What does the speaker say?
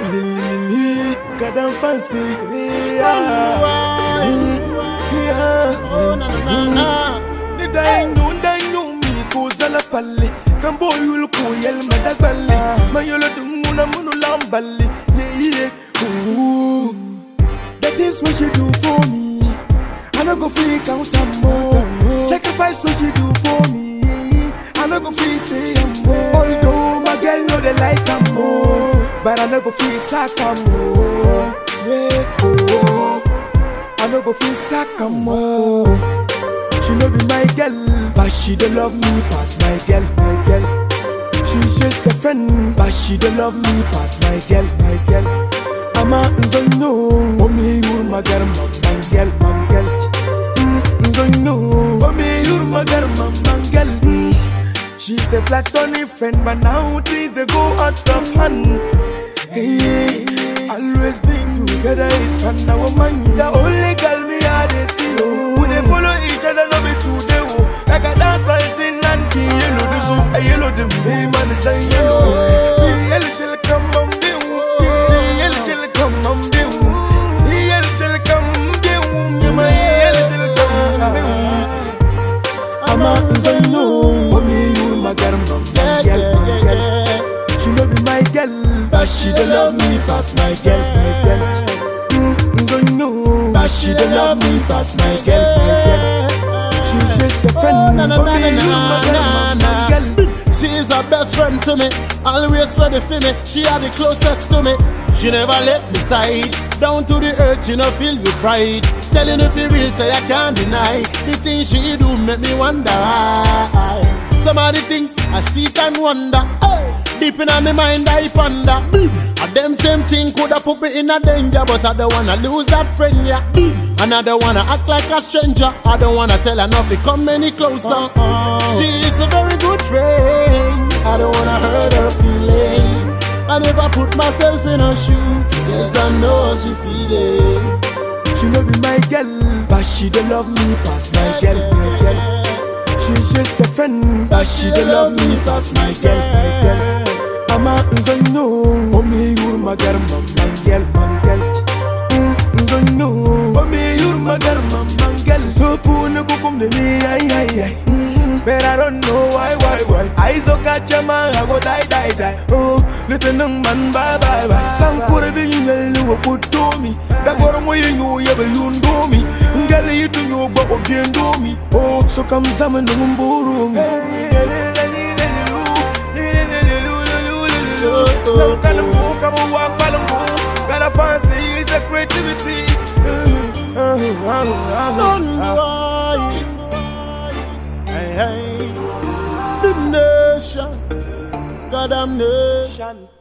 God, I'm fancy. Kuzala palle kambo yul ko yel madagbali mayolo dumuna munu lambali yeah ooh. That is what she do for me. I no go free count am more. Sacrifice what she do for me. I no go free say am more. Although my girl know they like am more, but I no go free sack am more. Yeah oh. I no go free sack am more. She no be my girl, but she don't love me past my girl, my girl. She's just a friend, but she don't love me past my girl, my girl. I'm a no, mommy you're my girl, my girl, my girl. No, mommy you're my girl, my girl. She's a platonic friend, but now things they go out of hand. Hey, always been together is fun. Now woman, the only girl me I they see. Who they follow each other, love me today. Like a dance fighting and yellow the zoo, a yellow the me man is a yellow. The yellow shall come on the yellow shall come on the yellow shall come the my yellow shall come. I'm a no, mommy you my girl, my girl. She no be my girl, but she don't love me past my girl, my girl. No, but she don't love me past my girl, my girl. She's just a friend, mommy you my girl. She's a best friend to me, always ready for me. She are the closest to me. She never let me side. Down to the earth, she no feel with pride. Telling if you real, say I can't deny. The things she do make me wonder why. Some of the things I see and wonder. Deep in my mind I ponder. And them same thing coulda put me in a danger, but I don't wanna lose that friend, yeah. And I don't wanna act like a stranger. I don't wanna tell her not to come any closer. She is a very good friend. I don't wanna hurt her feelings. I never put myself in her shoes. Yes, I know she feeling. She no be my girl, but she don't love me past my girl, my girl. She's just a friend, but she don't love me past my girl, my girl. I'm a no, mommy you're my girl, my girl, my girl. No, mommy you're my girl, my girl. So poor no go come to me, ay. But I don't know why. I so catch a man, I go die. Oh, little young man, bye. Some could have been you put to me. That bottom way you know you have a loon do me. Girl, you to know what you do me. Oh, so come summon the room. Some kind of book, come and walk, got a fancy, it's a creativity. Hey, the nation, goddamn nation.